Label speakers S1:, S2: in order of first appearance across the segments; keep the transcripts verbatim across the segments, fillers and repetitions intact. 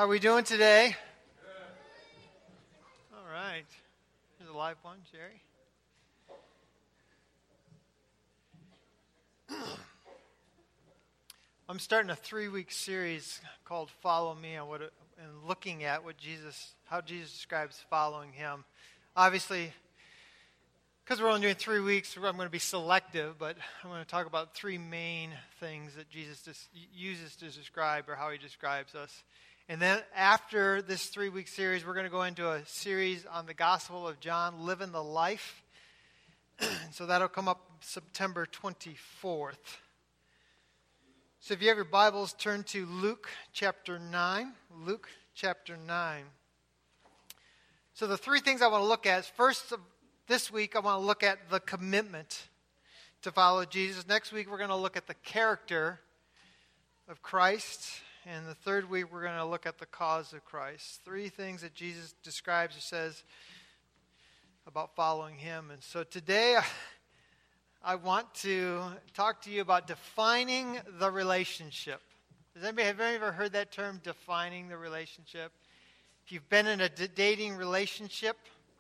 S1: How are we doing today? All right. Here's a live one, Jerry. I'm starting a three-week series called "Follow Me," and what it, and looking at what Jesus, how Jesus describes following Him. Obviously, because we're only doing three weeks, I'm going to be selective, but I'm going to talk about three main things that Jesus just uses to describe, or how He describes us. And then after this three-week series, we're going to go into a series on the Gospel of John, Living the Life. So that'll come up September twenty-fourth. So if you have your Bibles, turn to Luke chapter nine. Luke chapter nine. So the three things I want to look at is, first, this week I want to look at the commitment to follow Jesus. Next week we're going to look at the character of Christ. And the third week, we're going to look at the cause of Christ. Three things that Jesus describes or says about following Him. And so today, I want to talk to you about defining the relationship. Has anybody, have anybody ever heard that term, defining the relationship? If you've been in a d- dating relationship,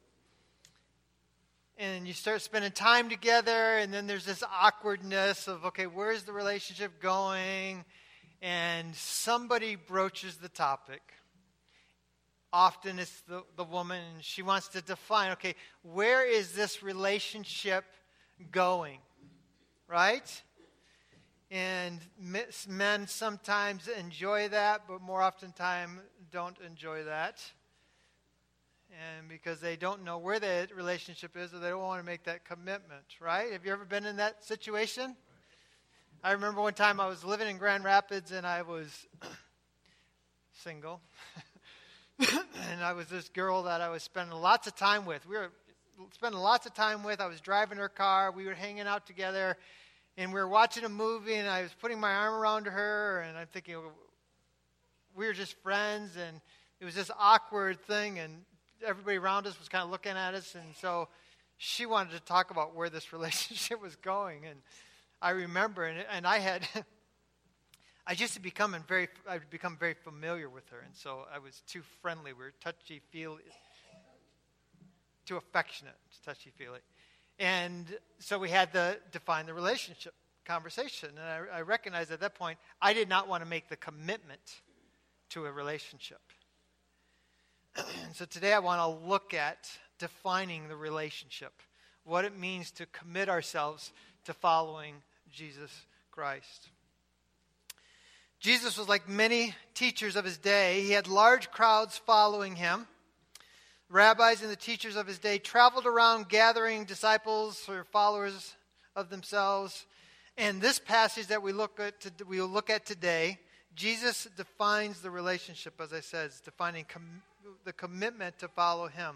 S1: and you start spending time together, and then there's this awkwardness of, okay, where's the relationship going? And somebody broaches the topic. Often it's the, the woman, and she wants to define, okay, where is this relationship going? Right? And men sometimes enjoy that, but more often time don't enjoy that. And because they don't know where the relationship is, or they don't want to make that commitment, right? Have you ever been in that situation? I remember one time I was living in Grand Rapids, and I was single. And I was this girl that I was spending lots of time with. We were spending lots of time with. I was driving her car. We were hanging out together, and we were watching a movie, and I was putting my arm around her, and I'm thinking, we were just friends, and it was this awkward thing, and everybody around us was kind of looking at us, and so she wanted to talk about where this relationship was going, and I remember, and, and I had, I just had become very, I'd become very familiar with her, and so I was too friendly. We were touchy-feely, too affectionate, touchy-feely, and so we had to define the relationship conversation. And I, I recognized at that point I did not want to make the commitment to a relationship. And so today I want to look at defining the relationship, what it means to commit ourselves to following Jesus Christ. Jesus was like many teachers of his day. He had large crowds following him. Rabbis and the teachers of his day traveled around gathering disciples or followers of themselves. And this passage that we look at, we will look at today, Jesus defines the relationship, as I said, defining com- the commitment to follow him.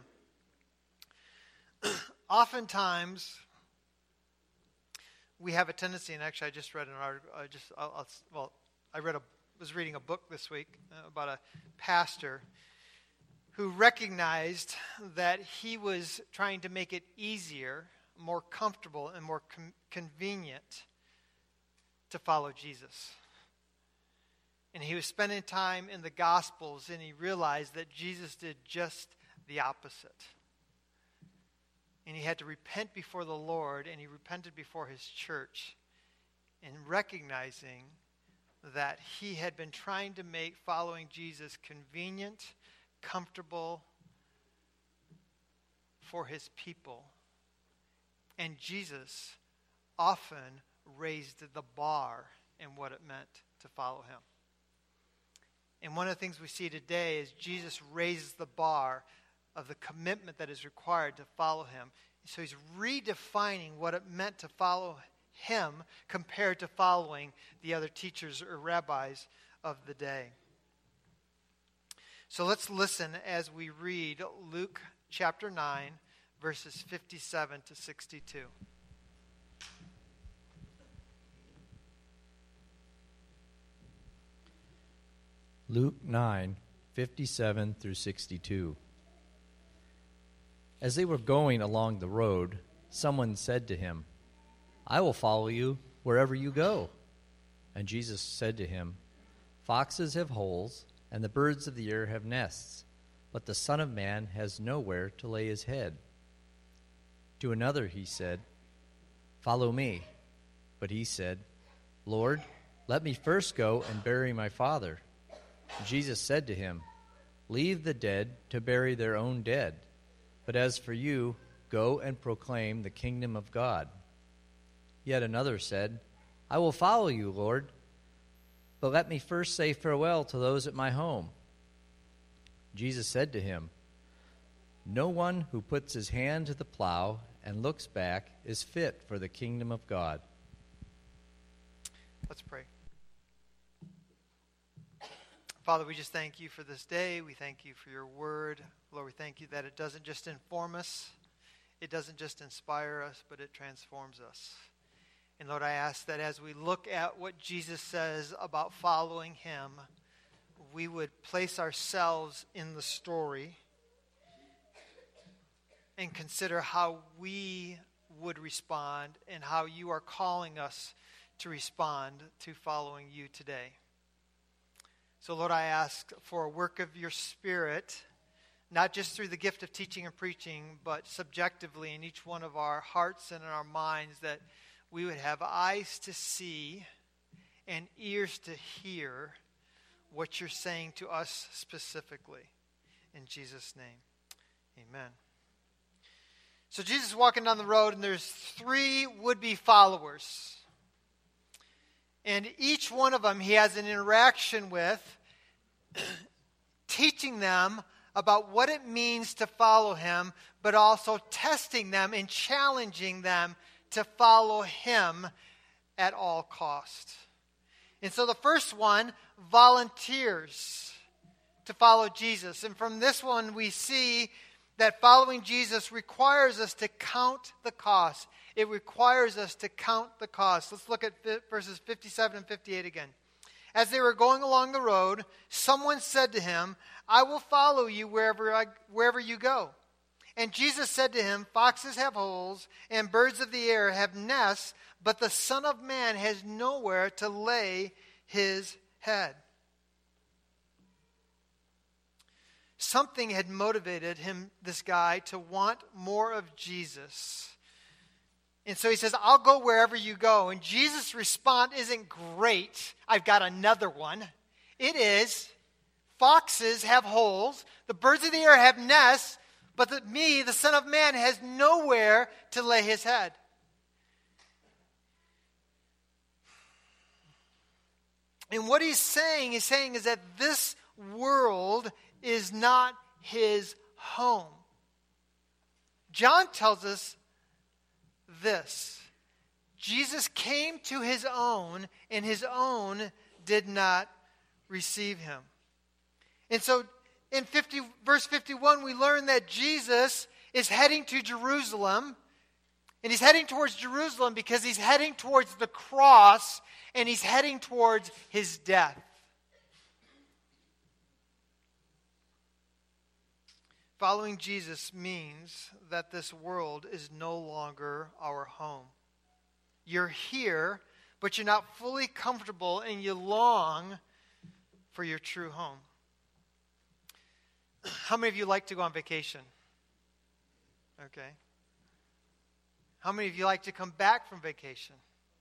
S1: Oftentimes, we have a tendency, and actually I just read an article, I just, I'll, I'll, well, I read a, was reading a book this week uh, about a pastor who recognized that he was trying to make it easier, more comfortable, and more com- convenient to follow Jesus. And he was spending time in the Gospels, and he realized that Jesus did just the opposite. And he had to repent before the Lord, and he repented before his church, and recognizing that he had been trying to make following Jesus convenient, comfortable for his people. And Jesus often raised the bar in what it meant to follow him. And one of the things we see today is Jesus raises the bar of the commitment that is required to follow him. So he's redefining what it meant to follow him compared to following the other teachers or rabbis of the day. So let's listen as we read Luke chapter nine, verses fifty-seven to sixty-two.
S2: Luke nine, fifty-seven through sixty-two. As they were going along the road, someone said to him, "I will follow you wherever you go." And Jesus said to him, "Foxes have holes, and the birds of the air have nests, but the Son of Man has nowhere to lay his head. To another he said, Follow me. But he said, Lord, let me first go and bury my father. Jesus said to him, Leave the dead to bury their own dead. But as for you, go and proclaim the kingdom of God. Yet another said, I will follow you, Lord, but let me first say farewell to those at my home. Jesus said to him, No one who puts his hand to the plow and looks back is fit for the kingdom of God.
S1: Let's pray. Father, we just thank you for this day. We thank you for your word. Lord, we thank you that it doesn't just inform us, it doesn't just inspire us, but it transforms us. And Lord, I ask that as we look at what Jesus says about following him, we would place ourselves in the story and consider how we would respond and how you are calling us to respond to following you today. So Lord, I ask for a work of your Spirit, not just through the gift of teaching and preaching, but subjectively in each one of our hearts and in our minds, that we would have eyes to see and ears to hear what you're saying to us specifically. In Jesus' name, amen. So Jesus is walking down the road, and there's three would-be followers. And each one of them he has an interaction with, teaching them about what it means to follow him, but also testing them and challenging them to follow him at all cost. And so the first one volunteers to follow Jesus. And from this one we see that following Jesus requires us to count the cost. It requires us to count the cost. Let's look at verses fifty-seven and fifty-eight again. As they were going along the road, someone said to him, I will follow you wherever I, wherever you go. And Jesus said to him, Foxes have holes, and birds of the air have nests, but the Son of Man has nowhere to lay his head. Something had motivated him, this guy, to want more of Jesus. And so he says, I'll go wherever you go. And Jesus' response isn't great, I've got another one. It is, foxes have holes, the birds of the air have nests, but the, me, the Son of Man, has nowhere to lay his head. And what he's saying, he's saying is that this world is not his home. John tells us this. Jesus came to his own, and his own did not receive him. And so in fifty, verse fifty-one, we learn that Jesus is heading to Jerusalem. And he's heading towards Jerusalem because he's heading towards the cross, and he's heading towards his death. Following Jesus means that this world is no longer our home. You're here, but you're not fully comfortable, and you long for your true home. How many of you like to go on vacation? Okay. How many of you like to come back from vacation?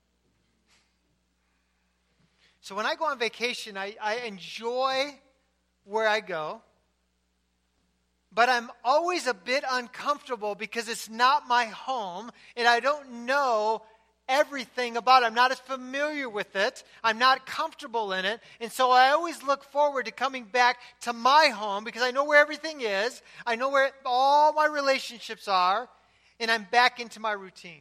S1: So when I go on vacation, I, I enjoy where I go. But I'm always a bit uncomfortable because it's not my home and I don't know everything about it. I'm not as familiar with it. I'm not comfortable in it. And so I always look forward to coming back to my home because I know where everything is. I know where all my relationships are. And I'm back into my routine.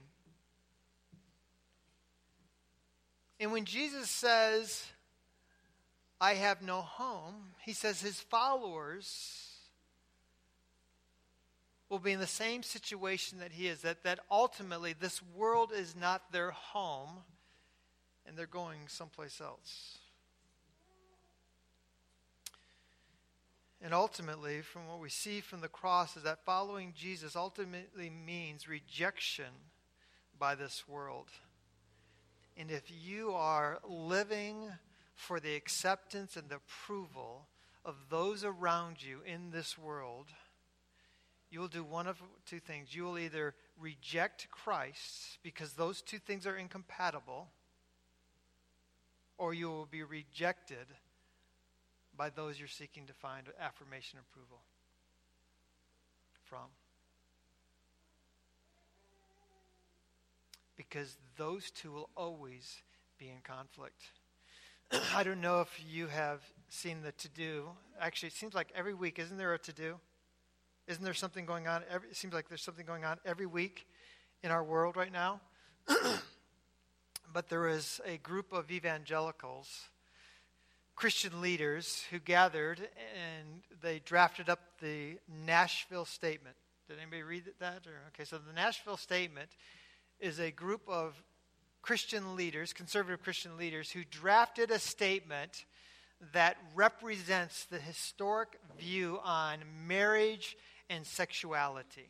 S1: And when Jesus says, I have no home, he says his followers will be in the same situation that he is, that, that ultimately this world is not their home and they're going someplace else. And ultimately, from what we see from the cross, is that following Jesus ultimately means rejection by this world. And if you are living for the acceptance and the approval of those around you in this world, you will do one of two things. You will either reject Christ because those two things are incompatible, or you will be rejected by those you're seeking to find affirmation and approval from. Because those two will always be in conflict. I don't know if you have seen the to-do. Actually, it seems like every week, isn't there a to-do? Isn't there something going on? Every, it seems like there's something going on every week in our world right now. But there is a group of evangelicals, Christian leaders, who gathered and they drafted up the Nashville Statement. Did anybody read that? Or, okay, so the Nashville Statement is a group of Christian leaders, conservative Christian leaders, who drafted a statement that represents the historic view on marriage and sexuality.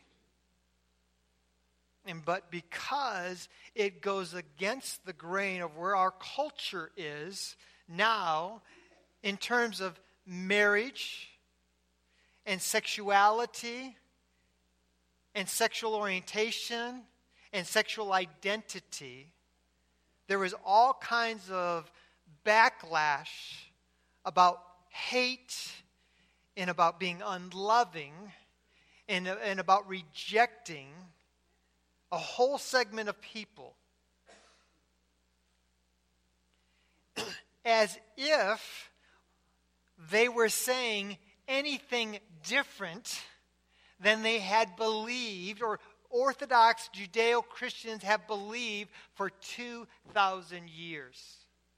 S1: And but because it goes against the grain of where our culture is now in terms of marriage and sexuality and sexual orientation and sexual identity, there was all kinds of backlash about hate and about being unloving and, and about rejecting a whole segment of people. As if they were saying anything different than they had believed, or Orthodox Judeo-Christians have believed for two thousand years.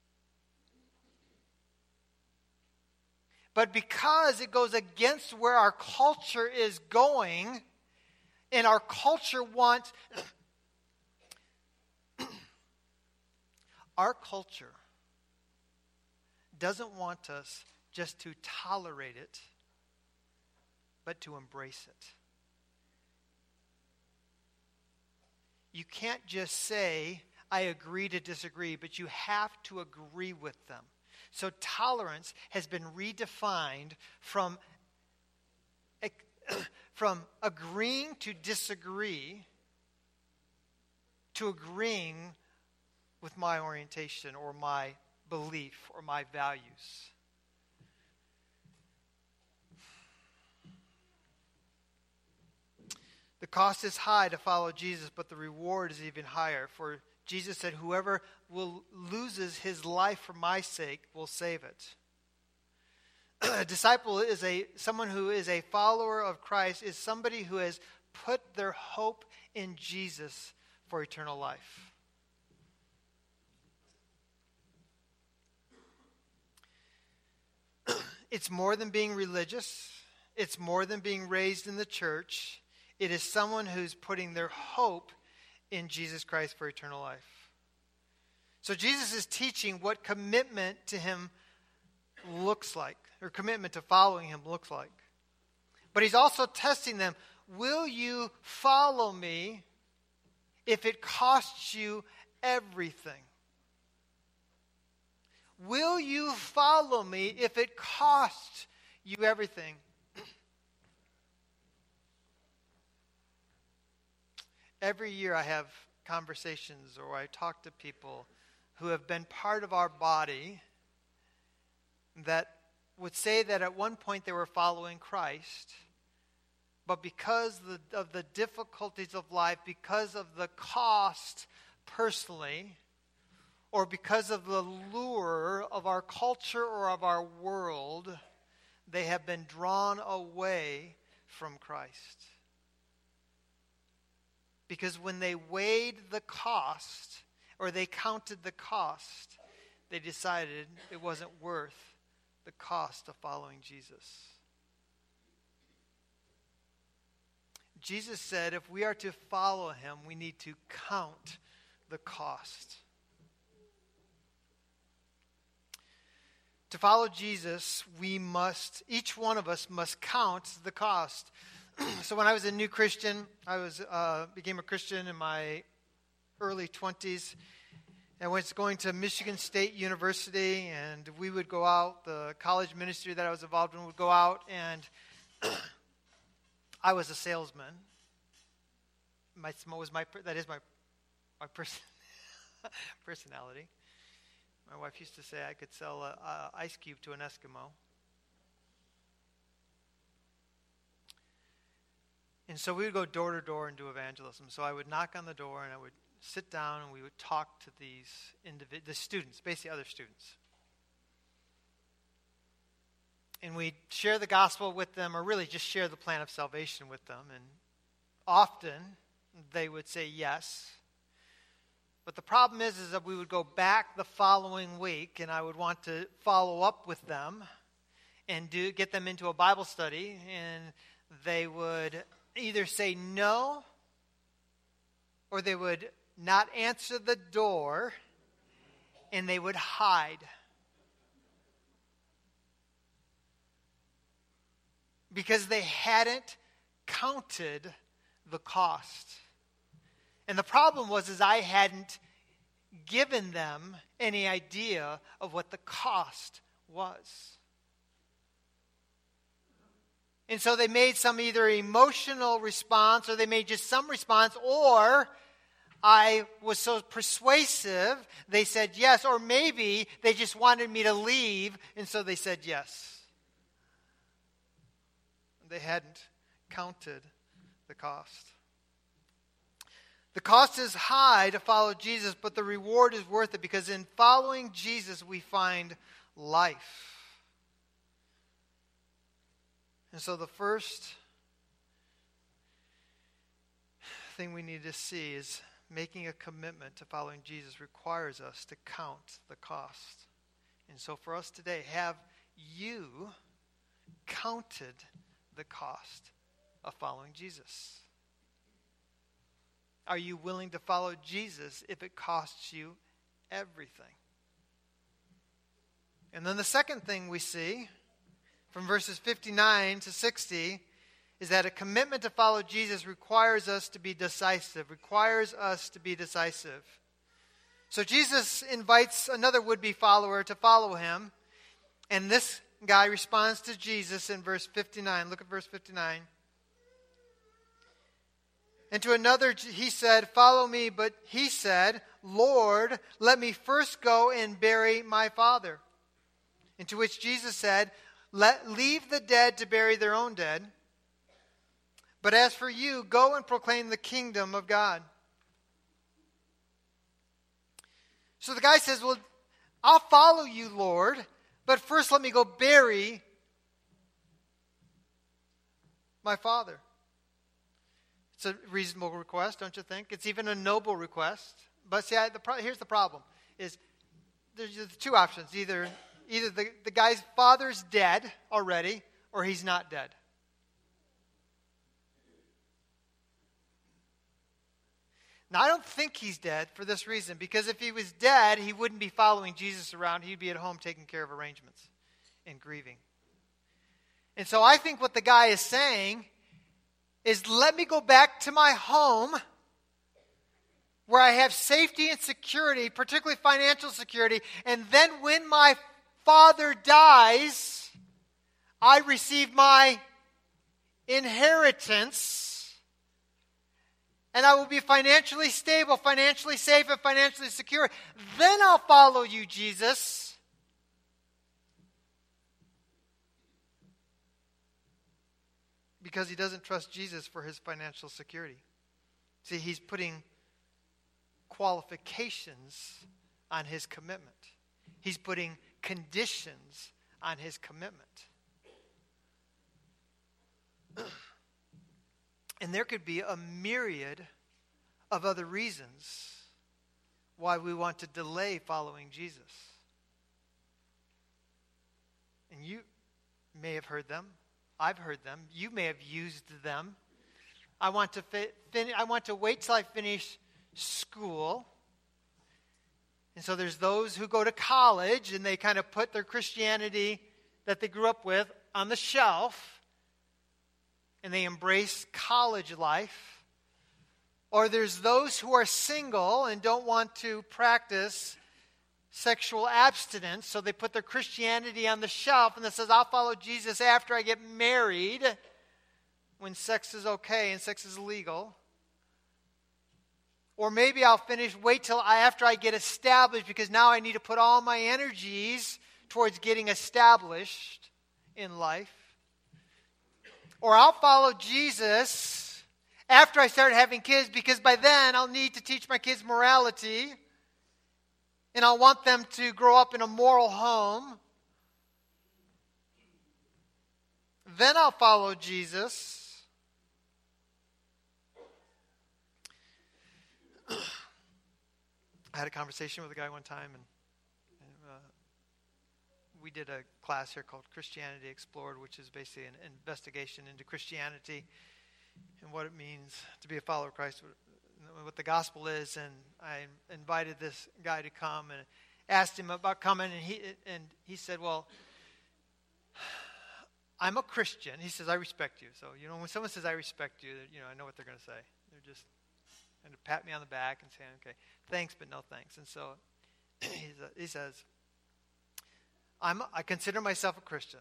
S1: But because it goes against where our culture is going, and our culture wants... our culture doesn't want us just to tolerate it, but to embrace it. You can't just say, I agree to disagree, but you have to agree with them. So tolerance has been redefined from, from agreeing to disagree to agreeing with my orientation or my belief or my values. The cost is high to follow Jesus, but the reward is even higher. For Jesus said, whoever will loses his life for my sake will save it. A disciple is a someone who is a follower of Christ, is somebody who has put their hope in Jesus for eternal life. It's more than being religious. It's more than being raised in the church. It is someone who's putting their hope in Jesus Christ for eternal life. So Jesus is teaching what commitment to him looks like, or commitment to following him looks like. But he's also testing them. Will you follow me if it costs you everything? Will you follow me if it costs you everything? Every year I have conversations or I talk to people who have been part of our body that would say that at one point they were following Christ, but because the, of the difficulties of life, because of the cost personally, or because of the lure of our culture or of our world, they have been drawn away from Christ. Because when they weighed the cost, or they counted the cost, they decided it wasn't worth the cost of following Jesus. Jesus said if we are to follow him, we need to count the cost. To follow Jesus, we must, each one of us must count the cost. So when I was a new Christian, I was uh, became a Christian in my early twenties, I was going to Michigan State University, and we would go out, the college ministry that I was involved in would go out, and I was a salesman. My, was my, that is my, my person, personality. My wife used to say I could sell an ice cube to an Eskimo. And so we would go door to door and do evangelism. So I would knock on the door, and I would sit down, and we would talk to these individ- the students, basically other students. And we'd share the gospel with them, or really just share the plan of salvation with them. And often they would say yes. But the problem is, is that we would go back the following week, and I would want to follow up with them and do get them into a Bible study, and they would either say no, or they would not answer the door, and they would hide. Because they hadn't counted the cost. And the problem was is I hadn't given them any idea of what the cost was. And so they made some either emotional response, or they made just some response, or I was so persuasive, they said yes, or maybe they just wanted me to leave, and so they said yes. They hadn't counted the cost. The cost is high to follow Jesus, but the reward is worth it, because in following Jesus we find life. And so the first thing we need to see is making a commitment to following Jesus requires us to count the cost. And so for us today, have you counted the cost of following Jesus? Are you willing to follow Jesus if it costs you everything? And then the second thing we see from verses fifty-nine to sixty is that a commitment to follow Jesus requires us to be decisive, requires us to be decisive. So Jesus invites another would-be follower to follow him, and this guy responds to Jesus in verse fifty-nine. Look at verse fifty-nine. And to another he said, "Follow me," but he said, "Lord, let me first go and bury my father." And to which Jesus said, Let leave the dead to bury their own dead. But as for you, go and proclaim the kingdom of God. So the guy says, well, I'll follow you, Lord, but first let me go bury my father. It's a reasonable request, don't you think? It's even a noble request. But see, I, the pro- here's the problem, is there's two options. Either Either the, the guy's father's dead already, or he's not dead. Now, I don't think he's dead for this reason, because if he was dead, he wouldn't be following Jesus around. He'd be at home taking care of arrangements and grieving. And so I think what the guy is saying is, let me go back to my home where I have safety and security, particularly financial security, and then when my father dies, I receive my inheritance, and I will be financially stable, financially safe, and financially secure. Then I'll follow you, Jesus. Because he doesn't trust Jesus for his financial security. See, he's putting qualifications on his commitment. He's putting conditions on his commitment. And there could be a myriad of other reasons why we want to delay following Jesus. And you may have heard them. I've heard them. You may have used them. I want to fi- fin- I want to wait till I finish school. And so there's those who go to college and they kind of put their Christianity that they grew up with on the shelf, and they embrace college life. Or there's those who are single and don't want to practice sexual abstinence, so they put their Christianity on the shelf and it says, I'll follow Jesus after I get married, when sex is okay and sex is legal. Or maybe I'll finish, wait till I, after I get established, because now I need to put all my energies towards getting established in life. Or I'll follow Jesus after I start having kids, because by then I'll need to teach my kids morality, and I'll want them to grow up in a moral home. Then I'll follow Jesus. I had a conversation with a guy one time, and, and uh, we did a class here called Christianity Explored, which is basically an investigation into Christianity and what it means to be a follower of Christ, what the gospel is. And I invited this guy to come and asked him about coming, and he and he said, well, I'm a Christian. He says, I respect you. So, you know, when someone says I respect you, you know, I know what they're going to say. They're just going to pat me on the back and say, okay, thanks, but no thanks. And so he says, I'm, I consider myself a Christian,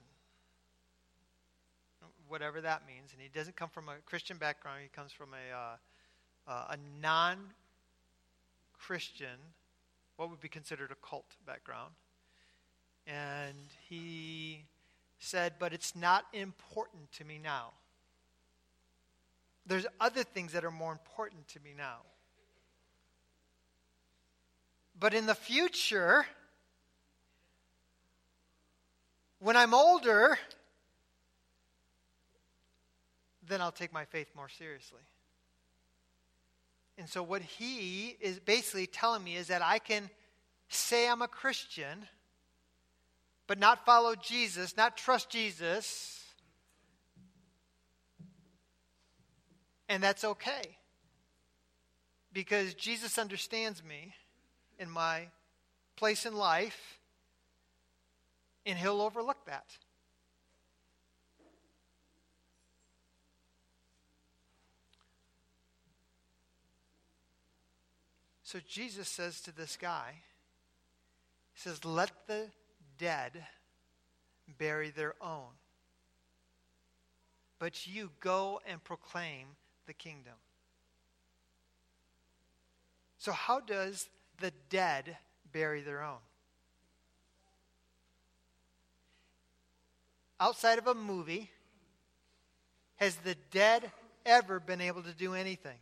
S1: whatever that means. And he doesn't come from a Christian background. He comes from a, uh, uh, a non-Christian, what would be considered a cult background. And he said, but it's not important to me now. There's other things that are more important to me now. But in the future, when I'm older, then I'll take my faith more seriously. And so what he is basically telling me is that I can say I'm a Christian, but not follow Jesus, not trust Jesus, and that's okay. Because Jesus understands me in my place in life, and he'll overlook that. So Jesus says to this guy, he says, let the dead bury their own, but you go and proclaim the kingdom. So how does the dead bury their own? Outside of a movie, has the dead ever been able to do anything?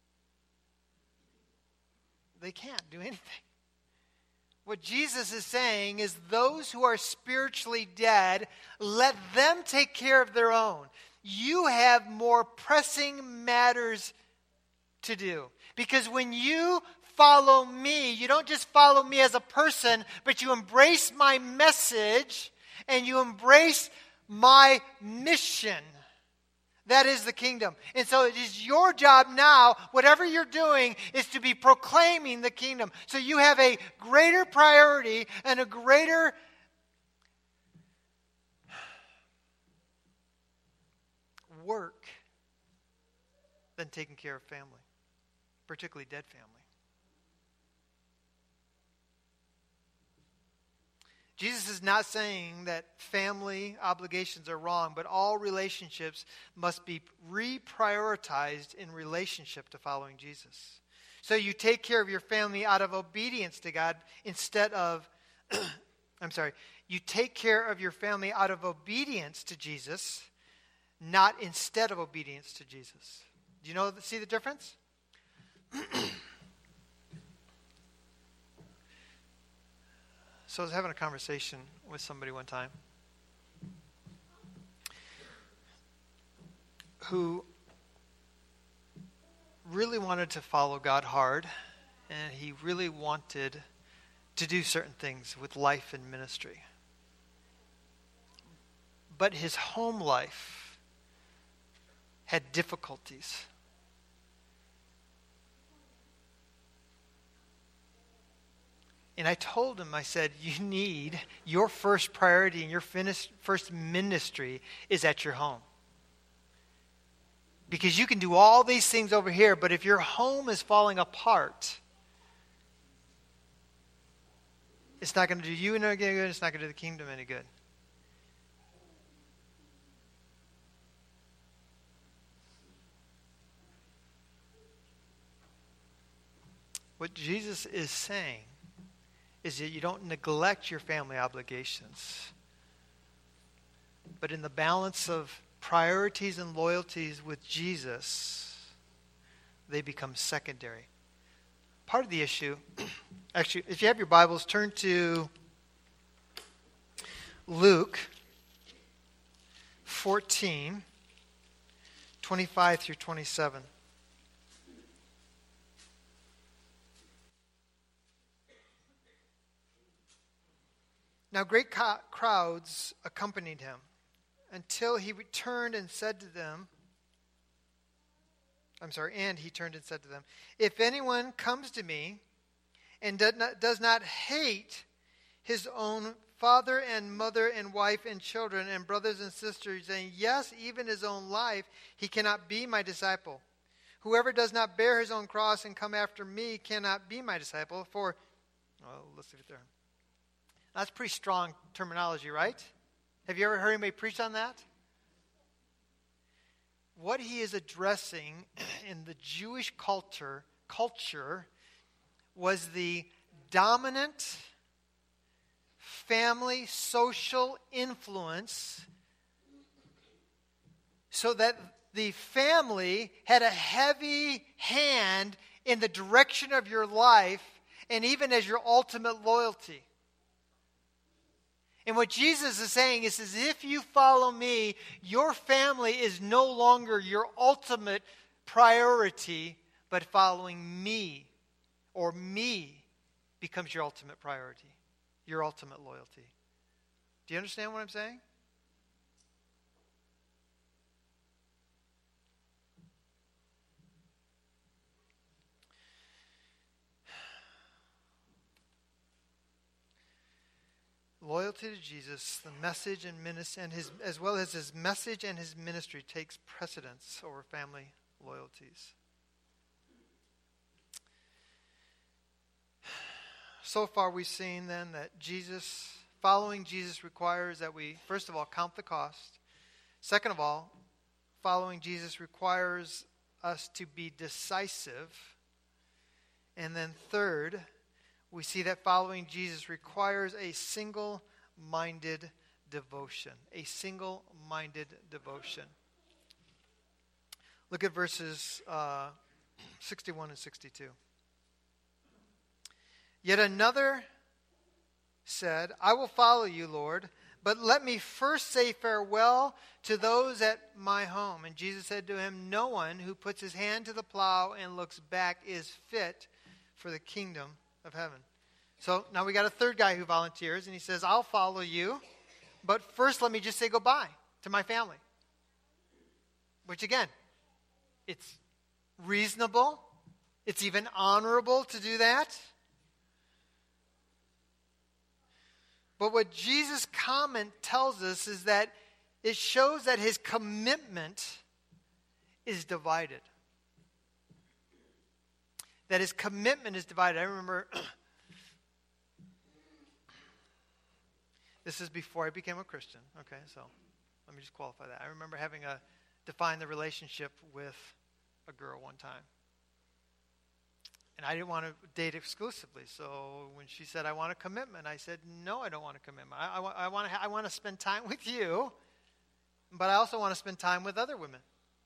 S1: They can't do anything. What Jesus is saying is those who are spiritually dead, let them take care of their own. You have more pressing matters to do. Because when you follow me, you don't just follow me as a person, but you embrace my message and you embrace my mission. That is the kingdom. And so it is your job now, whatever you're doing, is to be proclaiming the kingdom. So you have a greater priority and a greater work than taking care of family, particularly dead family. Jesus is not saying that family obligations are wrong, but all relationships must be reprioritized in relationship to following Jesus. So you take care of your family out of obedience to God instead of, I'm sorry, you take care of your family out of obedience to Jesus, not instead of obedience to Jesus. Do you know, see the difference? So I was having a conversation with somebody one time who really wanted to follow God hard, and he really wanted to do certain things with life and ministry. But his home life had difficulties. And I told him, I said, you need, your first priority and your first ministry is at your home. Because you can do all these things over here, but if your home is falling apart, it's not going to do you any good, it's not going to do the kingdom any good. What Jesus is saying is that you don't neglect your family obligations, but in the balance of priorities and loyalties with Jesus, they become secondary. Part of the issue, actually, if you have your Bibles, turn to Luke fourteen, twenty-five through twenty-seven. Now great co- crowds accompanied him until he returned and said to them, I'm sorry, and he turned and said to them, if anyone comes to me and does not, does not hate his own father and mother and wife and children and brothers and sisters, and yes, even his own life, he cannot be my disciple. Whoever does not bear his own cross and come after me cannot be my disciple. For, well, let's leave it there. That's pretty strong terminology, right? Have you ever heard anybody preach on that? What he is addressing in the Jewish culture, culture was the dominant family social influence, so that the family had a heavy hand in the direction of your life and even as your ultimate loyalty. And what Jesus is saying is, is if you follow me, your family is no longer your ultimate priority, but following me or me becomes your ultimate priority, your ultimate loyalty. Do you understand what I'm saying? Loyalty to Jesus, the message and ministry, and his, as well as his message and his ministry, takes precedence over family loyalties. So far, we've seen then that Jesus, following Jesus, requires that we, first of all, count the cost. Second of all, following Jesus requires us to be decisive. And then third, we see that following Jesus requires a single-minded devotion. A single-minded devotion. Look at verses uh, sixty-one and sixty-two. Yet another said, I will follow you, Lord, but let me first say farewell to those at my home. And Jesus said to him, no one who puts his hand to the plow and looks back is fit for the kingdom of heaven. So now we got a third guy who volunteers, and he says, I'll follow you, but first let me just say goodbye to my family. Which again, it's reasonable. It's even honorable to do that. But what Jesus' comment tells us is that it shows that his commitment is divided. That his commitment is divided. I remember, this is before I became a Christian. Okay, so let me just qualify that. I remember having a define the relationship with a girl one time. And I didn't want to date exclusively. So when she said, I want a commitment, I said, no, I don't want a commitment. I, I, I, want to ha- I want to spend time with you, but I also want to spend time with other women.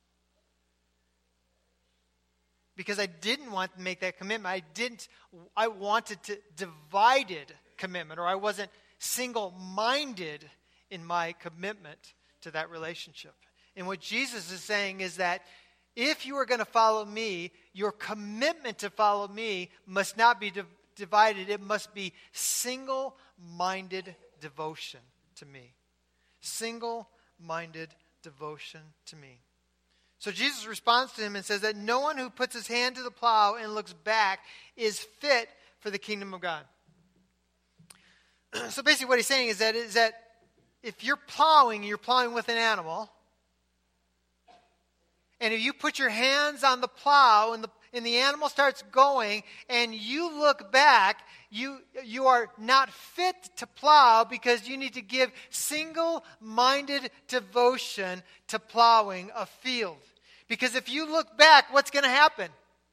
S1: Because I didn't want to make that commitment. I didn't, I wanted to divided commitment, or I wasn't single-minded in my commitment to that relationship. And what Jesus is saying is that if you are going to follow me, your commitment to follow me must not be div- divided. It must be single-minded devotion to me. Single-minded devotion to me. So Jesus responds to him and says that no one who puts his hand to the plow and looks back is fit for the kingdom of God. So basically what he's saying is that, is that if you're plowing, you're plowing with an animal, And if you put your hands on the plow and the, and the animal starts going and you look back, you, you are not fit to plow because you need to give single-minded devotion to plowing a field. Because if you look back, what's going to happen?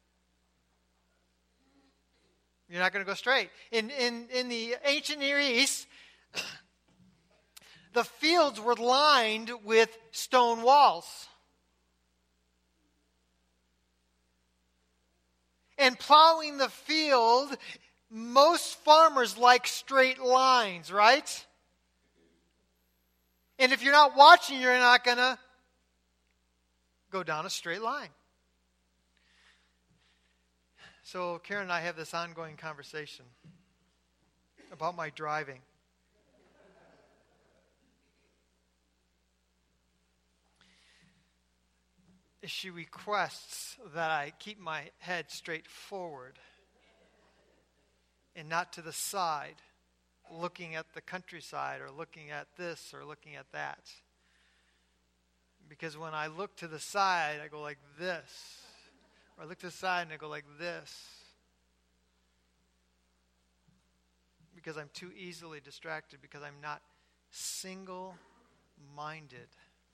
S1: You're not going to go straight. In, in, in the ancient Near East, the fields were lined with stone walls. And plowing the field, most farmers like straight lines, right? And if you're not watching, you're not going to go down a straight line. So Karen and I have this ongoing conversation about my driving. She requests that I keep my head straight forward and not to the side, looking at the countryside or looking at this or looking at that. Because when I look to the side, I go like this. Or I look to the side and I go like this. Because I'm too easily distracted, because I'm not single-minded.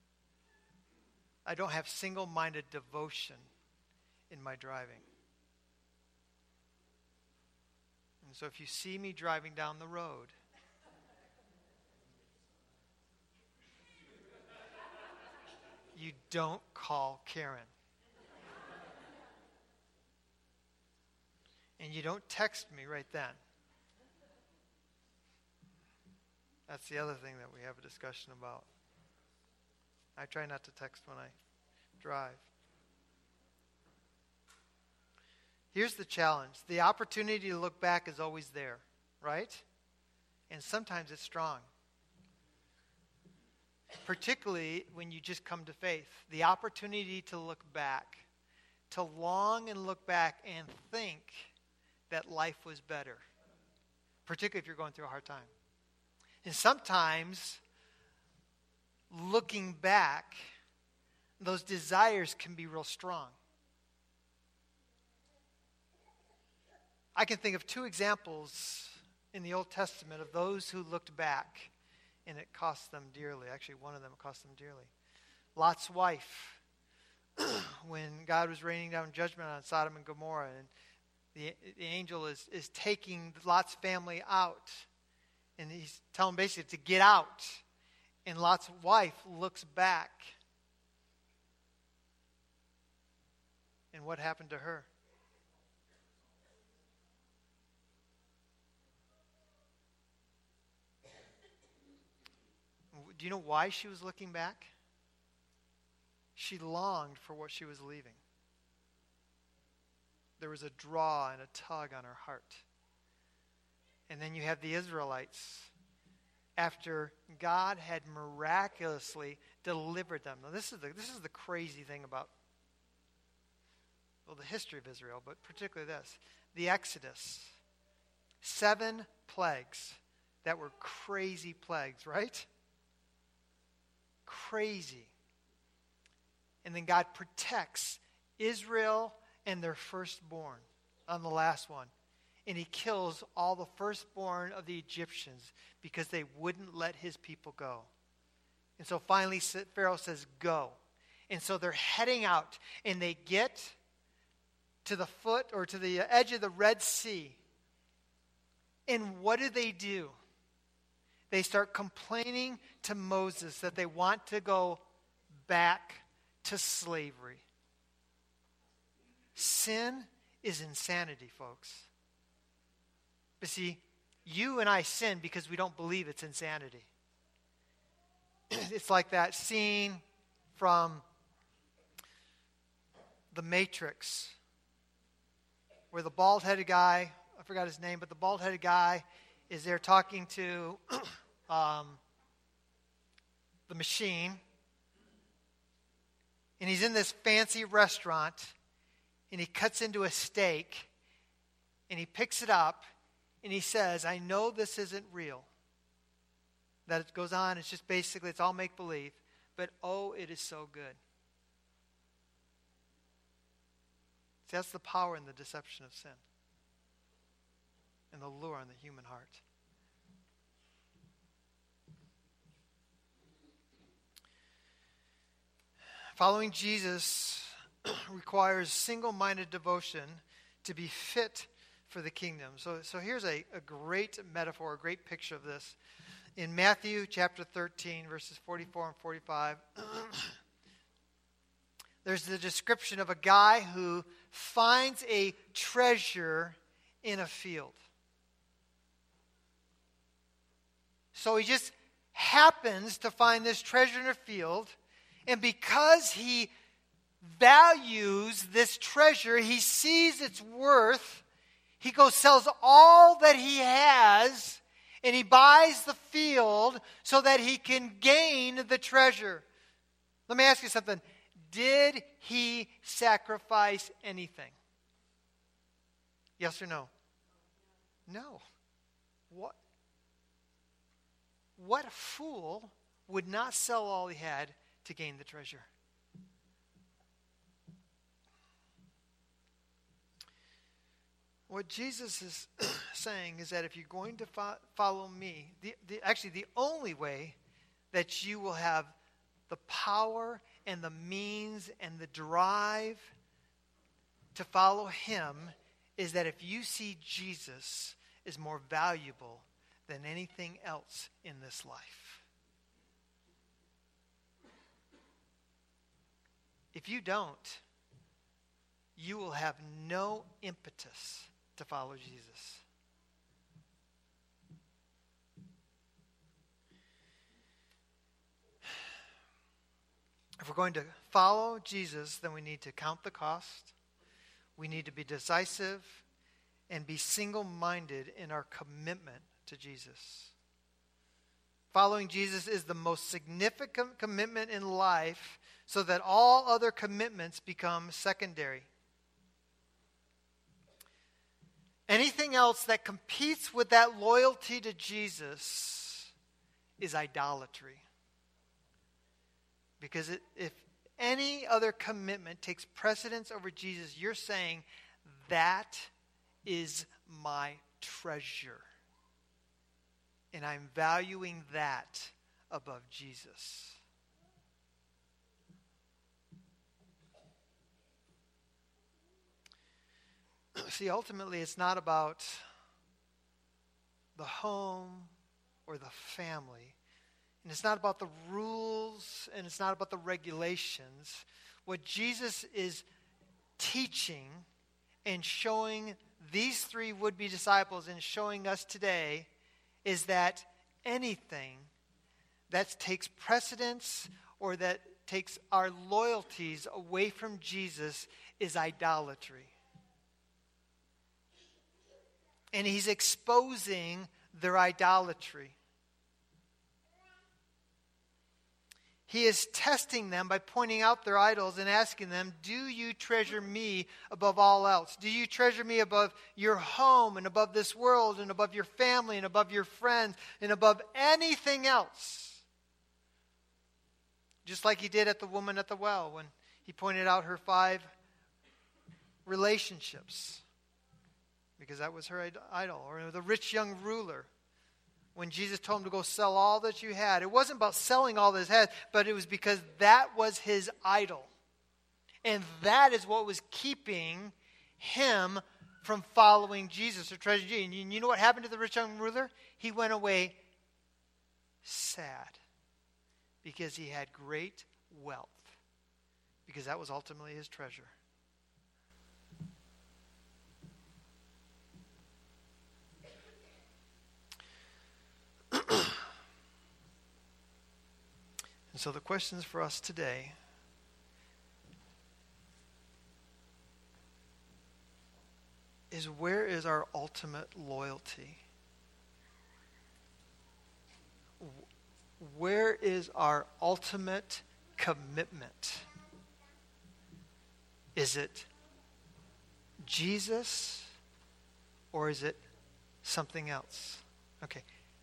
S1: I don't have single-minded devotion in my driving. And so if you see me driving down the road, you don't call Karen. And you don't text me right then. That's the other thing that we have a discussion about. I try not to text when I drive. Here's the challenge. The opportunity to look back is always there, right? And sometimes it's strong. Particularly when you just come to faith. The opportunity to look back, to long and look back and think that life was better. Particularly if you're going through a hard time. And sometimes, looking back, those desires can be real strong. I can think of two examples in the Old Testament of those who looked back, and it cost them dearly. Actually, one of them cost them dearly. Lot's wife, when God was raining down judgment on Sodom and Gomorrah, and the, the angel is, is taking Lot's family out, and he's telling basically to get out. And Lot's wife looks back. And what happened to her? Do you know why she was looking back? She longed for what she was leaving. There was a draw and a tug on her heart. And then you have the Israelites. After God had miraculously delivered them. Now this is the, this is the crazy thing about, well, the history of Israel, but particularly this. The Exodus. Seven plagues that were crazy plagues, right? Crazy. And then God protects Israel and their firstborn on the last one. And he kills all the firstborn of the Egyptians because they wouldn't let his people go. And so finally Pharaoh says, go. And so they're heading out, and they get to the foot or to the edge of the Red Sea. And what do they do? They start complaining to Moses that they want to go back to slavery. Sin is insanity, folks. But see, you and I sin because we don't believe it's insanity. It's like that scene from The Matrix where the bald-headed guy, I forgot his name, but the bald-headed guy is there talking to um, the machine. And he's in this fancy restaurant, and he cuts into a steak, and he picks it up, and he says, I know this isn't real. That it goes on, it's just basically, it's all make-believe. But oh, it is so good. See, that's the power and the deception of sin and the lure on the human heart. Following Jesus requires single-minded devotion to be fit for the kingdom. So, so here's a, a great metaphor, a great picture of this. In Matthew chapter thirteen, verses forty-four and forty-five, there's the description of a guy who finds a treasure in a field. So he just happens to find this treasure in a field, and because he values this treasure, he sees its worth, he goes, sells all that he has, and he buys the field so that he can gain the treasure. Let me ask you something. Did he sacrifice anything? Yes or no? No. What? What fool would not sell all he had to gain the treasure? What Jesus is saying is that if you're going to fo- follow me, the, the, actually the only way that you will have the power and the means and the drive to follow him is that if you see Jesus is more valuable than anything else in this life. If you don't, you will have no impetus to follow Jesus. If we're going to follow Jesus, then we need to count the cost. We need to be decisive and be single-minded in our commitment to Jesus. Following Jesus is the most significant commitment in life, so that all other commitments become secondary. Anything else that competes with that loyalty to Jesus is idolatry. Because it, if any other commitment takes precedence over Jesus, you're saying, that is my treasure. And I'm valuing that above Jesus. See, ultimately, it's not about the home or the family. And it's not about the rules, and it's not about the regulations. What Jesus is teaching and showing these three would-be disciples and showing us today is that anything that takes precedence or that takes our loyalties away from Jesus is idolatry. And he's exposing their idolatry. He is testing them by pointing out their idols and asking them, do you treasure me above all else? Do you treasure me above your home and above this world and above your family and above your friends and above anything else? Just like he did at the woman at the well when he pointed out her five relationships, because that was her idol. Or the rich young ruler, when Jesus told him to go sell all that you had. It wasn't about selling all that he had, but it was because that was his idol. And that is what was keeping him from following Jesus or treasuring Jesus. And you know what happened to the rich young ruler? He went away sad because he had great wealth, because that was ultimately his treasure. And so the questions for us today is, where is our ultimate loyalty? Where is our ultimate commitment? Is it Jesus or is it something else? Okay.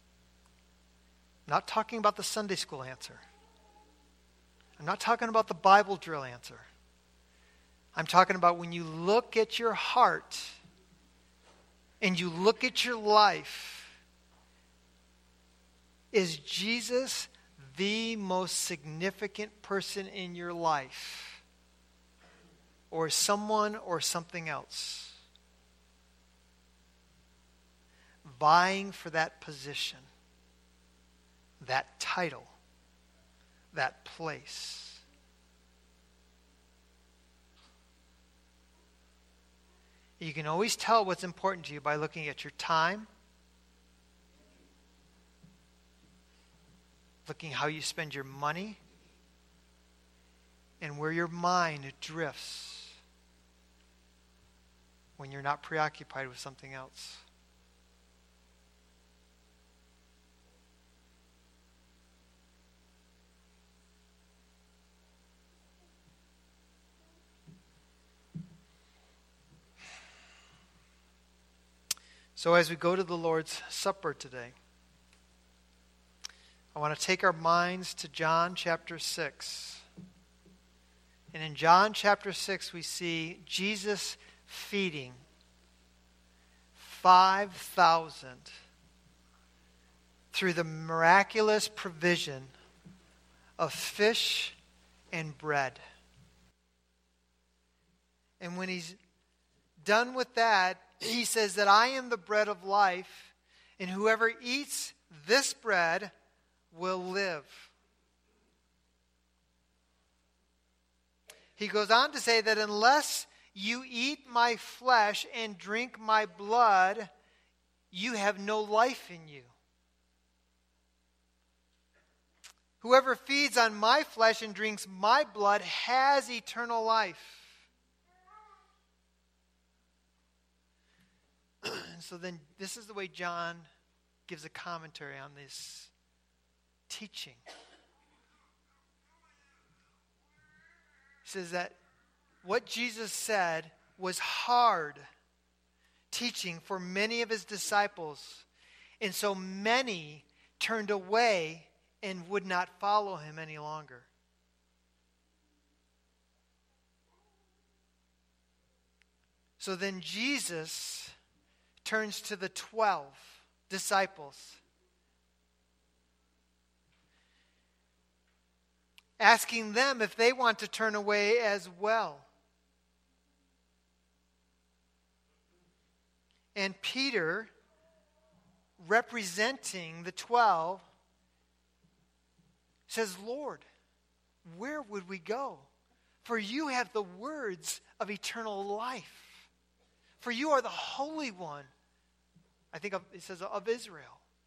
S1: Not talking about the Sunday school answer. I'm not talking about the Bible drill answer. I'm talking about when you look at your heart and you look at your life, is Jesus the most significant person in your life? Or someone or something else? Vying for that position, that title, that place. You can always tell what's important to you by looking at your time, looking how you spend your money, and where your mind drifts when you're not preoccupied with something else. So as we go to the Lord's Supper today, I want to take our minds to John chapter six. And in John chapter six, we see Jesus feeding five thousand through the miraculous provision of fish and bread. And when he's done with that, he says that I am the bread of life, and whoever eats this bread will live. He goes on to say that unless you eat my flesh and drink my blood, you have no life in you. Whoever feeds on my flesh and drinks my blood has eternal life. And so then this is the way John gives a commentary on this teaching. He says that what Jesus said was hard teaching for many of his disciples. And so many turned away and would not follow him any longer. So then Jesus turns to the twelve disciples, asking them if they want to turn away as well. And Peter, representing the twelve, says, Lord, where would we go? For you have the words of eternal life. For you are the Holy One. I think of, it says of Israel.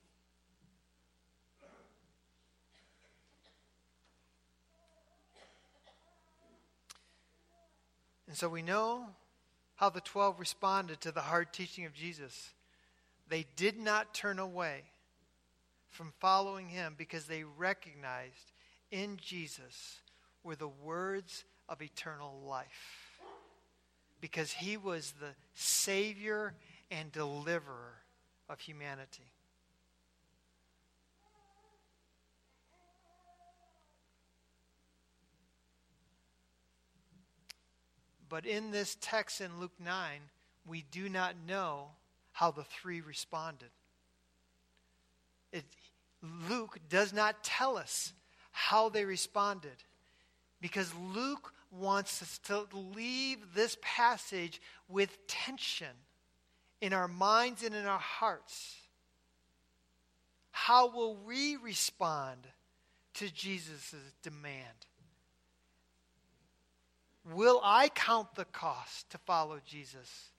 S1: And so we know how the twelve responded to the hard teaching of Jesus. They did not turn away from following him because they recognized in Jesus were the words of eternal life. Because he was the Savior and deliverer of humanity. But in this text in Luke nine, we do not know how the three responded. It, Luke does not tell us how they responded, because Luke wants us to leave this passage with tension in our minds and in our hearts. How will we respond to Jesus' demand? Will I count the cost to follow Jesus?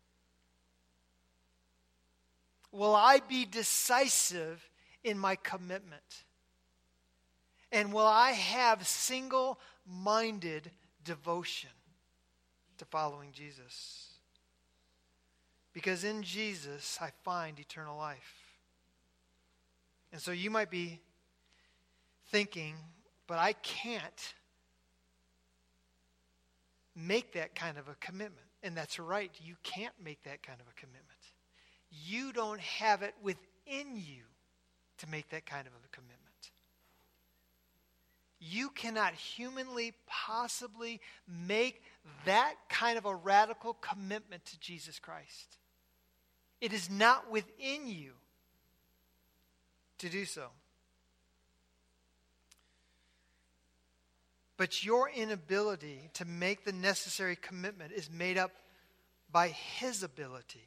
S1: Will I be decisive in my commitment? And will I have single-minded devotion to following Jesus? Because in Jesus, I find eternal life. And so you might be thinking, but I can't make that kind of a commitment. And that's right, you can't make that kind of a commitment. You don't have it within you to make that kind of a commitment. You cannot humanly possibly make that kind of a radical commitment to Jesus Christ. It is not within you to do so. But your inability to make the necessary commitment is made up by His ability.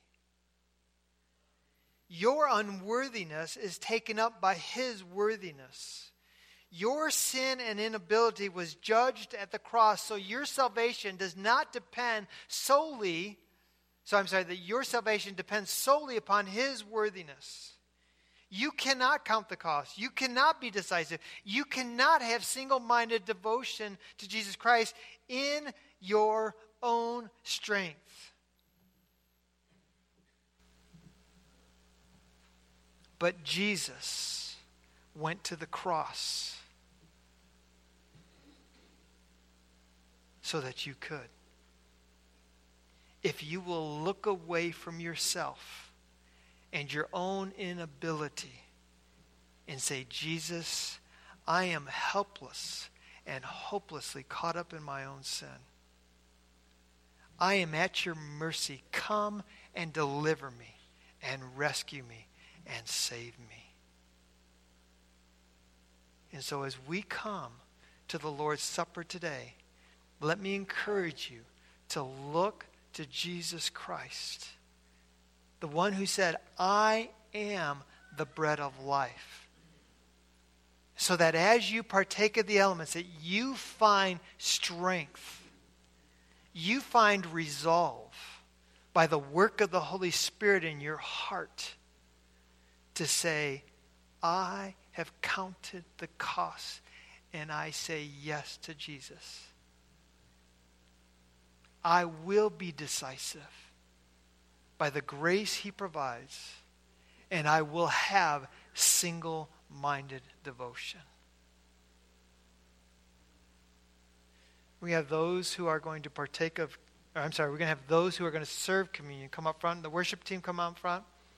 S1: Your unworthiness is taken up by His worthiness. Your sin and inability was judged at the cross, so your salvation does not depend solely, so I'm sorry, that your salvation depends solely upon His worthiness. You cannot count the cost. You cannot be decisive. You cannot have single-minded devotion to Jesus Christ in your own strength. But Jesus went to the cross so that you could. If you will look away from yourself and your own inability and say, Jesus, I am helpless and hopelessly caught up in my own sin. I am at your mercy. Come and deliver me and rescue me and save me. And so as we come to the Lord's Supper today, let me encourage you to look to Jesus Christ, the one who said, I am the bread of life. So that as you partake of the elements, that you find strength, you find resolve by the work of the Holy Spirit in your heart to say, I have counted the cost and I say yes to Jesus. I will be decisive by the grace He provides, and I will have single-minded devotion. We have those who are going to partake of, or I'm sorry, we're going to have those who are going to serve communion come up front. The worship team come out front.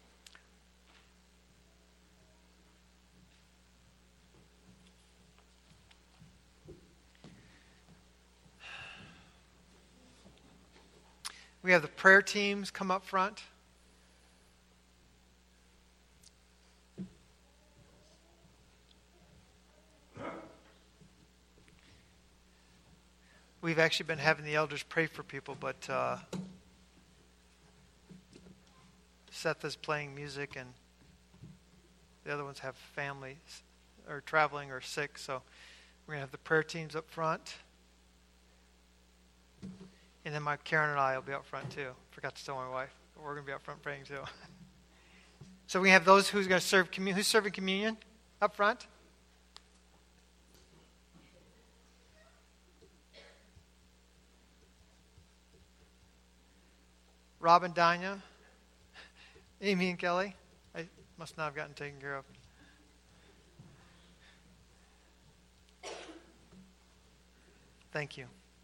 S1: We have the prayer teams come up front. We've actually been having the elders pray for people, but uh, Seth is playing music and the other ones have families or traveling or sick, so we're going to have the prayer teams up front. And then my Karen and I will be up front too. Forgot to tell my wife. But we're going to be up front praying too. So we have those who's going to serve communion. Who's serving communion up front? Rob and Danya. Amy and Kelly. I must not have gotten taken care of. Thank you.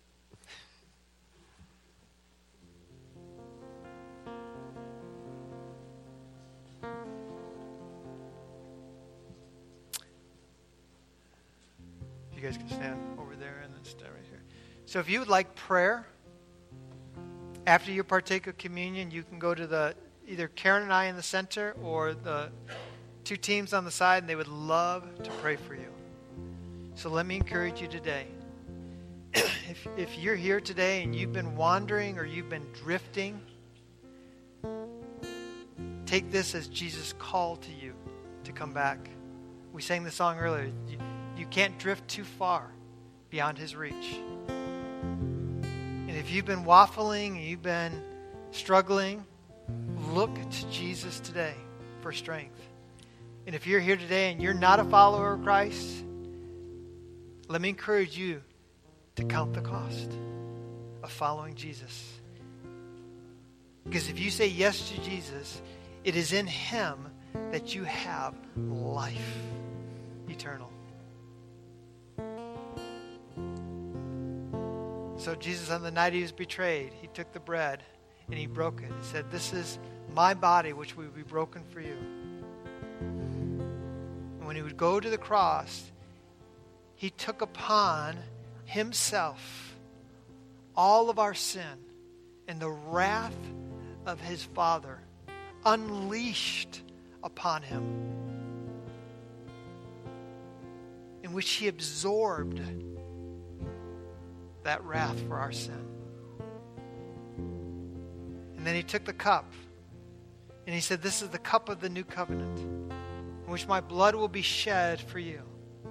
S1: You guys can stand over there and then stand right here. So if you would like prayer, after you partake of communion, you can go to the either Karen and I in the center or the two teams on the side, and they would love to pray for you. So let me encourage you today. if, if you're here today and you've been wandering or you've been drifting, take this as Jesus' call to you to come back. We sang the song earlier. You, You can't drift too far beyond His reach. And if you've been waffling and you've been struggling, look to Jesus today for strength. And if you're here today and you're not a follower of Christ, let me encourage you to count the cost of following Jesus. Because if you say yes to Jesus, it is in Him that you have life eternal. So Jesus, on the night He was betrayed, He took the bread and He broke it. He said, this is my body which will be broken for you. And when He would go to the cross, he took upon himself all of our sin and the wrath of his Father unleashed upon him, in which he absorbed that wrath for our sin. And then he took the cup and he said, this is the cup of the new covenant, in which my blood will be shed for you.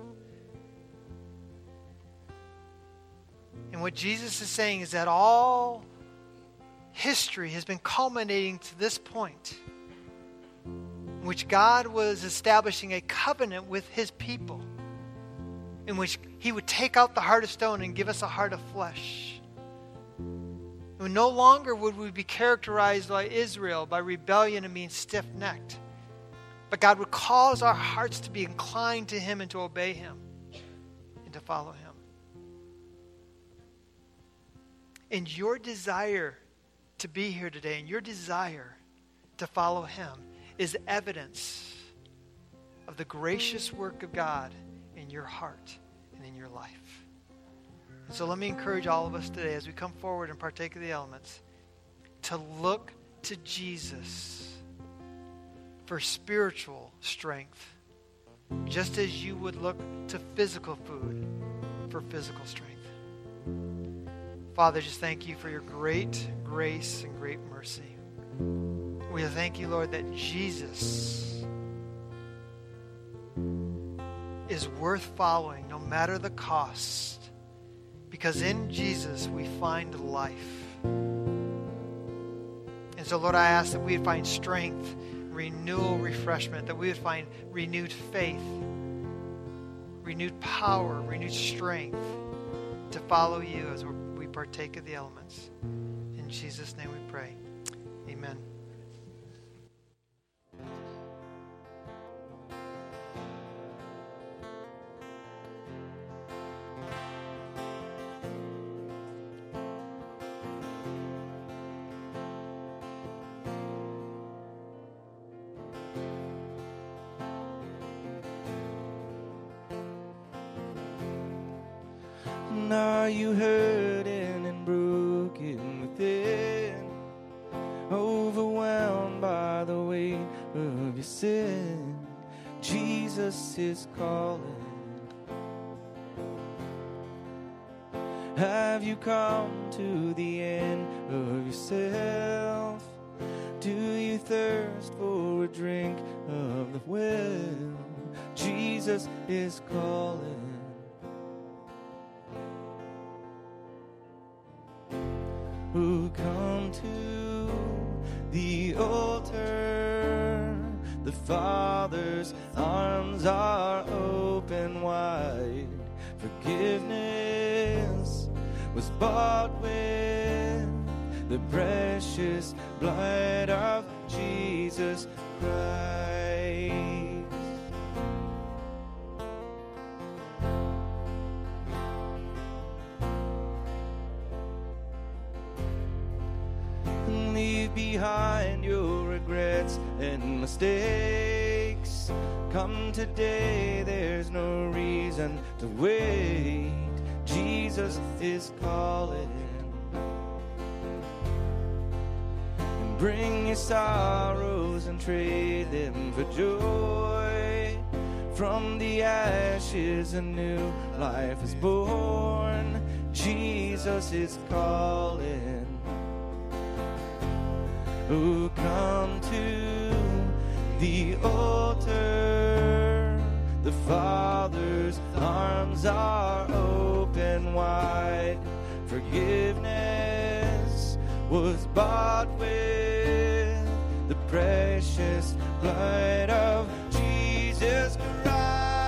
S1: And what Jesus is saying is that all history has been culminating to this point, in which God was establishing a covenant with his people, in which he would take out the heart of stone and give us a heart of flesh. And no longer would we be characterized by Israel, by rebellion and being stiff-necked, but God would cause our hearts to be inclined to him and to obey him and to follow him. And your desire to be here today and your desire to follow him is evidence of the gracious work of God in your heart and in your life. And so let me encourage all of us today as we come forward and partake of the elements to look to Jesus for spiritual strength, just as you would look to physical food for physical strength. Father, just thank you for your great grace and great mercy. We thank you, Lord, that Jesus is worth following no matter the cost, because in Jesus we find life. And so, Lord, I ask that we would find strength, renewal, refreshment, that we would find renewed faith, renewed power, renewed strength to follow you as we partake of the elements. In Jesus' name we pray. Amen.
S3: Are you hurting and broken within, overwhelmed by the weight of your sin? Jesus is calling. Have you come to the end of yourself? Do you thirst for a drink of the well? Jesus is calling. Who come to the altar? The Father's arms are open wide. Forgiveness was bought with the precious blood of Jesus Christ. Leave behind your regrets and mistakes. Come today, there's no reason to wait. Jesus is calling. And bring your sorrows and trade them for joy. From the ashes a new life is born. Jesus is calling. Who come to the altar? The Father's arms are open wide. Forgiveness was bought with the precious blood of Jesus Christ.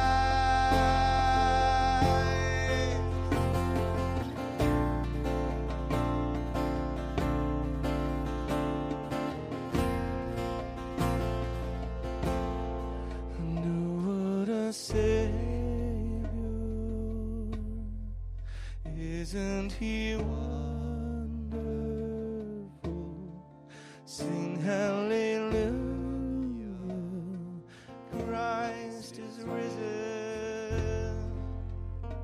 S3: Savior, isn't he wonderful? Sing hallelujah, Christ is risen.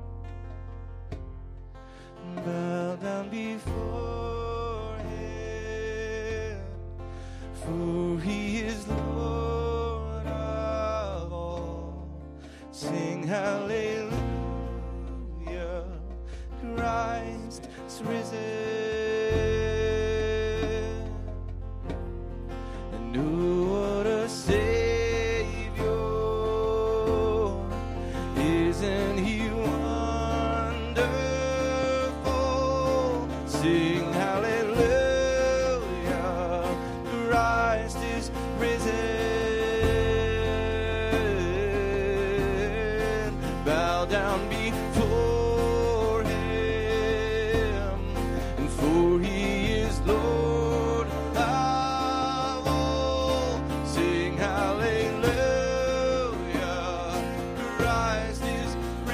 S3: Christ is risen. And oh, what a Savior, isn't He wonderful? Sing hallelujah, Christ is risen. Bow down before Him, and for He is Lord of all. Sing hallelujah, Christ is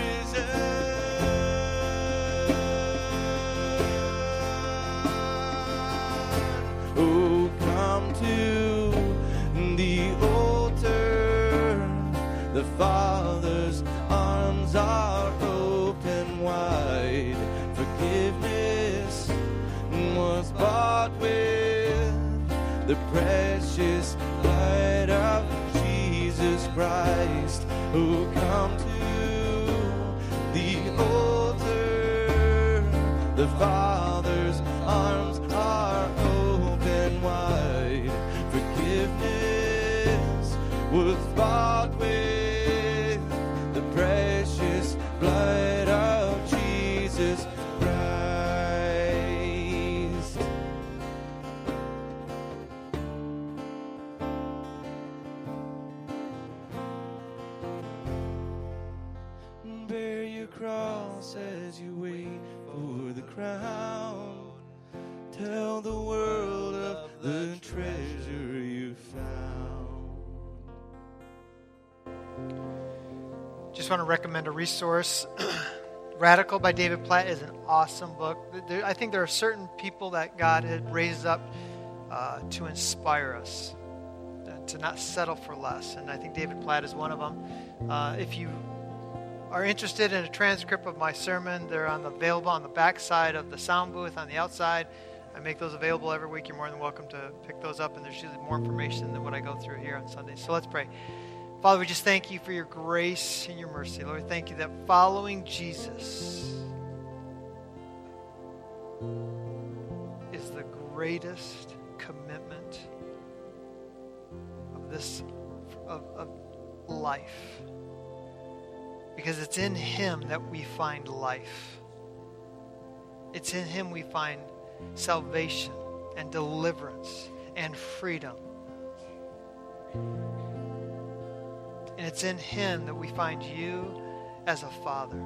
S3: risen. Oh, come to the altar, the Father's arms are open wide. Forgiveness was bought with the precious blood of Jesus Christ. Oh, come to the altar, the Father's arms are open wide. Forgiveness was bought with the precious blood of Jesus Christ. Bear your cross as you wait for the crown. Tell the world of the treasure you found.
S1: Just want to recommend a resource. Radical by David Platt is an awesome book. There, I think there are certain people that God had raised up uh, to inspire us, uh, to not settle for less. And I think David Platt is one of them. Uh, if you are interested in a transcript of my sermon, they're on the, available on the back side of the sound booth on the outside. I make those available every week. You're more than welcome to pick those up, and there's usually more information than what I go through here on Sundays. So let's pray. Father, we just thank you for your grace and your mercy. Lord, thank you that following Jesus is the greatest commitment of this of, of life. Because it's in Him that we find life. It's in Him we find salvation and deliverance and freedom. And it's in Him that we find you as a Father.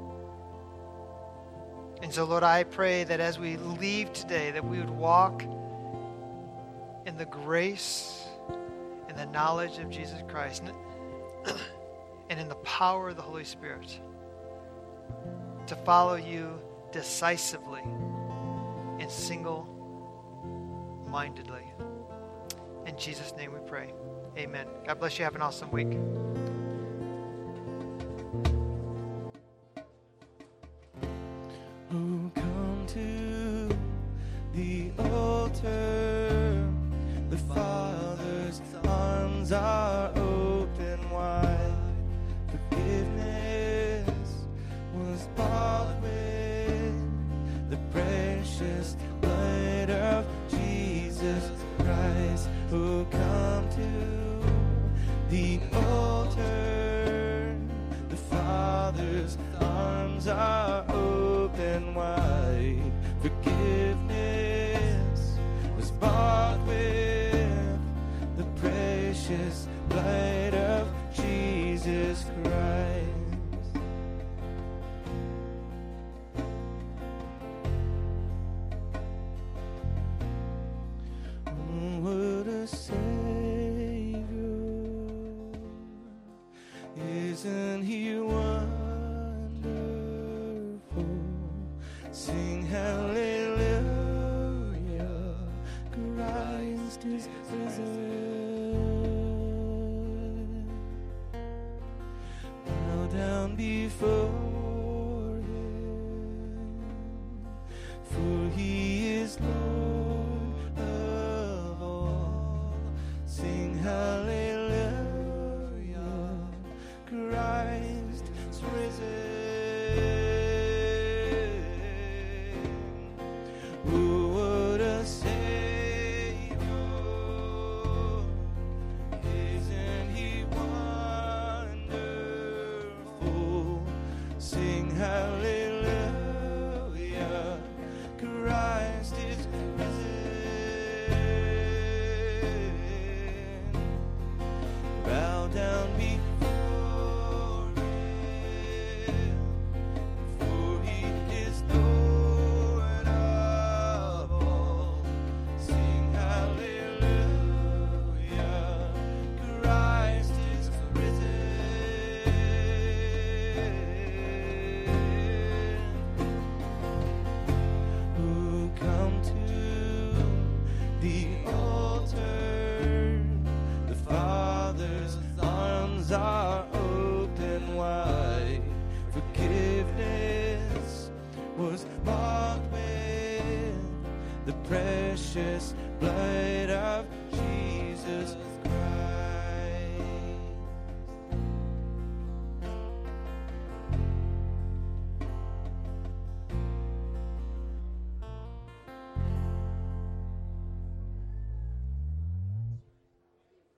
S1: And so, Lord, I pray that as we leave today, that we would walk in the grace and the knowledge of Jesus Christ and in the power of the Holy Spirit to follow you decisively and single-mindedly. In Jesus' name we pray. Amen. God bless you. Have an awesome week.
S3: Oh, come to the altar. The Father's arms are open wide. Forgiveness was bought with the precious blood of Jesus Christ. Oh, come to the altar. The Father's arms are open wide. Forgiveness was bought with the precious blood of Jesus Christ. Oh, what a Savior, isn't He wonderful? Sing hallelujah, Christ is risen. Bow down before Him, for He is Lord of all. Sing hallelujah, Christ is risen. hallelujah, Christ is risen. Bow down before him, for he is Lord of all. Sing hallelujah, Christ is risen. Who come to the altar? The Father's arms are open wide. Forgiveness was bought with the precious blood of Jesus.